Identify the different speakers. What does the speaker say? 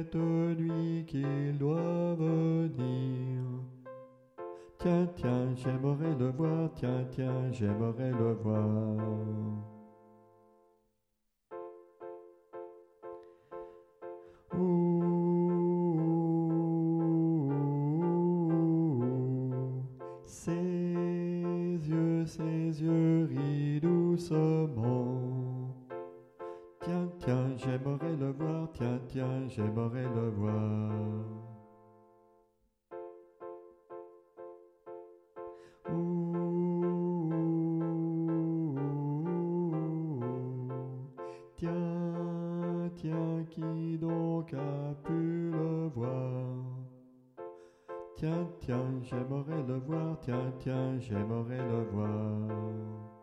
Speaker 1: cette nuit qu'il doit venir. Tiens, tiens, j'aimerais le voir, tiens, tiens, j'aimerais le voir. Ses yeux rient doucement. Tiens, tiens, j'aimerais le voir, tiens, tiens, j'aimerais le voir. Tiens, tiens, qui donc a pu le voir? Tiens, tiens, j'aimerais le voir, tiens, tiens, j'aimerais le voir.